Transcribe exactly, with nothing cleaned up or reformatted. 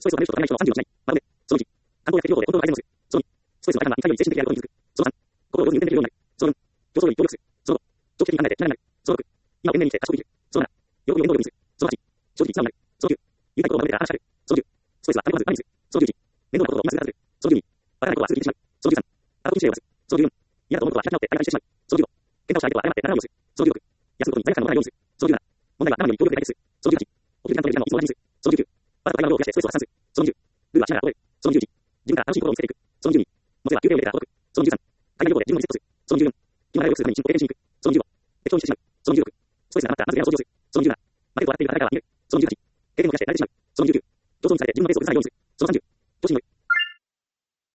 ストレスをためる人とためない人のさんじゅうをしない。まとめ。そのいち、観光や適用法でコントロールが改善をする。そのに、ストレスの大半は一回より精神的であることに気づく。そのさん、心を上手に運転できるようになる。そのよん、競争より協力する。そのご、長期的に考えて気にならない。そのろく、今を懸命にして加速できる。そのなな、喜びを原動力にする。そのはち、正直に素直になる。そのきゅう、言いたいことをまとめて話し合う。そのじゅう、ストレスは溜め込まず何にする。そのじゅういち、面倒なことを今すぐ片付ける。そのじゅうに、バカなことはすぐにしてしまう。そのじゅうさん、あとに指令を出す。そのじゅうよん、嫌だと思うことは開き直って相手にしてしまう。そのじゅうご、喧嘩をした相手は謝ってならないようにする。そのじゅうろく、休むことに罪悪感を持たないようにする。そのじゅうなな、問題は生のように協力で解決する。そのじゅうはち、お給料時間との時間をいつも同じにする。そのじゅうきゅう、わざと会話を増やしてストレスを発散する。そのにじゅう、ルールはしながら覚える。そのにじゅういち、自分から楽しいことを見せていく。そのにじゅうに、もちろん休憩を入れてから届く。そのにじゅうさん、海外旅行で自分をリセットする。そのにじゅうよん、今までよくするために進行を経験しに行く。そのにじゅうご、適当にしてしまう。そのにじゅうろく、ストレスが溜まったらまず部屋を掃除をする。そのにじゅうなな、負けると笑っている誰かが見える。そのにじゅうはち、経験を増やして大事にしまう。そのにじゅうきゅう、競争にされて自分のペースを崩さないようにする。そのさんじゅう、調子に乗り、